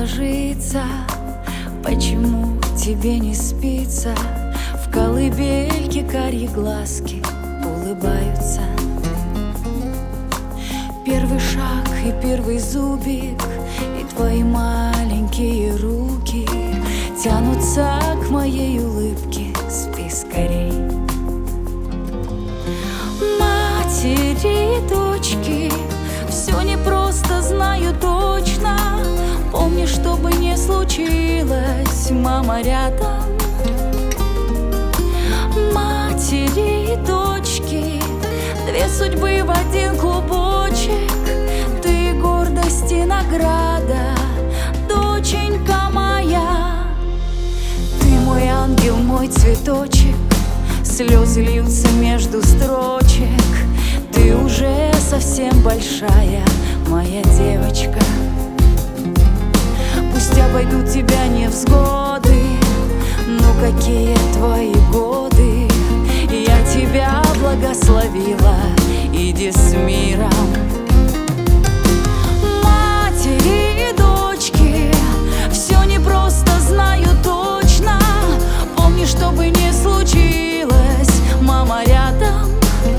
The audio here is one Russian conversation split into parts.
ложится, почему тебе не спится? В колыбельке карие глазки улыбаются. Первый шаг и первый зубик, и твои маленькие руки тянутся к моей улыбке. Спи скорей. Матери и дочки, все непросто, знаю точно. Помни, что бы ни случилось, мама рядом. Матери и дочки, две судьбы в один клубочек. Ты гордость и награда, доченька моя. Ты мой ангел, мой цветочек, слезы льются между строчек. Ты уже совсем большая, моя девочка. Пусть обойдут тебя невзгоды, но какие твои годы. Я тебя благословила, иди с миром. Матери и дочки, все непросто, знаю точно. Помни, что бы ни случилось, мама рядом.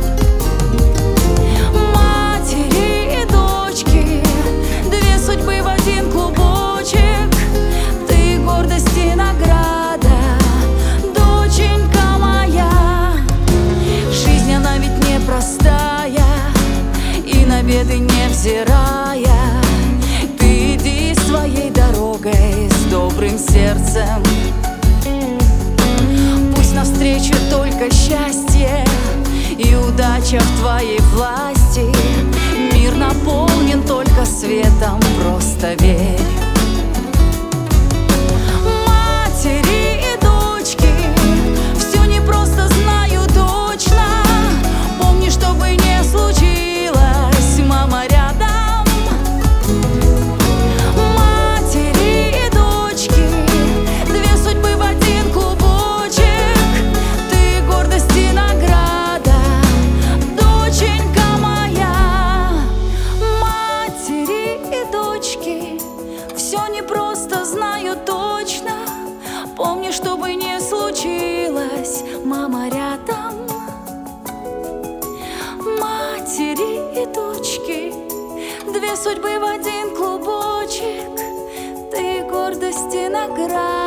Матери и дочки, две судьбы в один клубочек. Ты гордость и награда, доченька моя. Жизнь, она ведь непростая, и на беды невзирая. Ты иди своей дорогой с добрым сердцем. Пусть навстречу только счастье и удача в твоей власти. Мир наполнен только светом, просто верь. Матери и дочки, все непросто, знаю точно. Помни, что бы ни случилось, мама рядом. Матери и дочки, две судьбы в один клубочек. Ты гордость и награда, доченька моя. Матери и дочки, все непросто, знаю точно. Помни, что бы ни случилось, мама рядом. Матери и дочки, две судьбы в один клубочек. Ты гордость и награда.